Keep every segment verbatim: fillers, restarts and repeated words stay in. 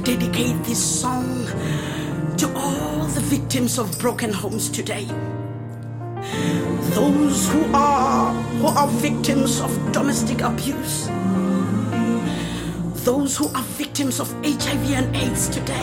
dedicate this song to all the victims of broken homes today. Those who are who are victims of domestic abuse. Those who are victims of H I V and AIDS today.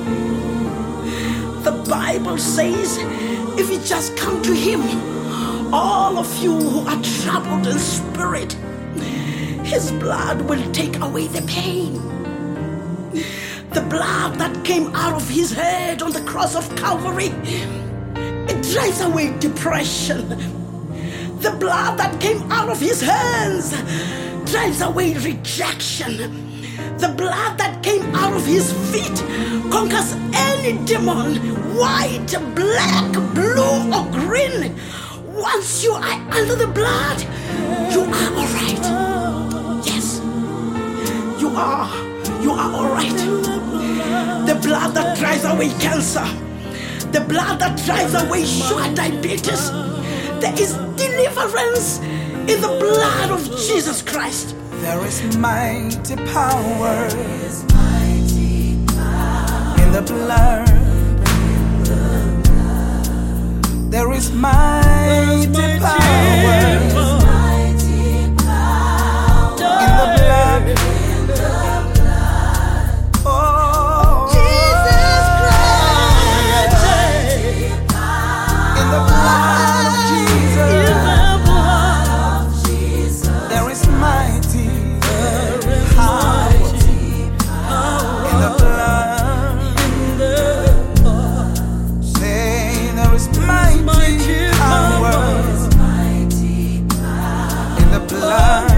The Bible says, if you just come to Him, all of you who are troubled in spirit, His blood will take away the pain. The blood that came out of His head on the cross of Calvary, it drives away depression. The blood that came out of His hands drives away rejection. The blood that came out of His feet conquers any demon, white, black, blue, or green. Once you are under the blood, you are all right. Yes, you are. You are all right. The blood that drives away cancer. The blood that drives away sugar diabetes. There is deliverance in the blood of Jesus Christ. There is mighty power in the blood. There is mighty power in the blood. Oh, Jesus Christ, in the blood of Jesus, there is mighty power in the blood. Say there is mighty power in the blood.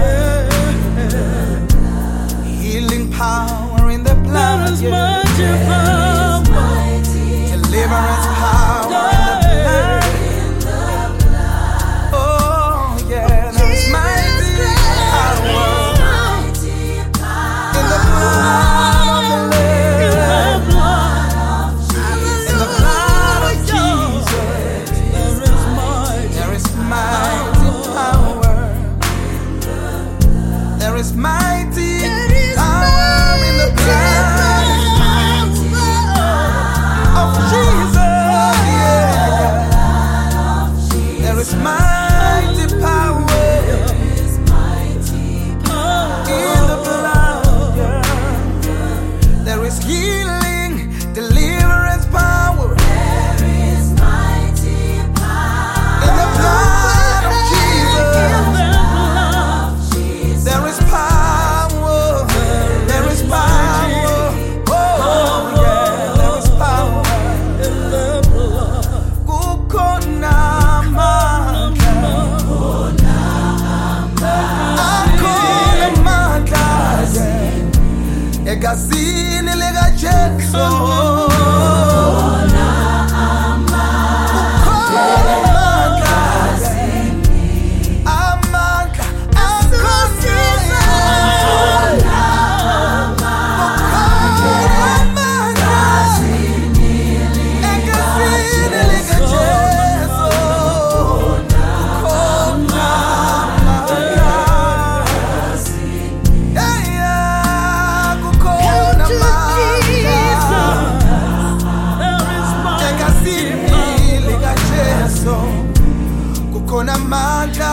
Healing power in the blood. Deliverance power in the blood. Oh yeah, there is mighty power in the blood of the Lamb. In the blood of Jesus, there is mighty power. There is mighty power in the blood of Jesus. Yeah. There is mighty power in the blood. Yeah. There is healing, deliverance power in the blood of Jesus. There is power. There is power. Oh yeah, there is power. Kukhona amandla. Akhona amandla, yeah. Egazini likaJesu. Kukhona amandla. Amandla akhona. Kukhona amandla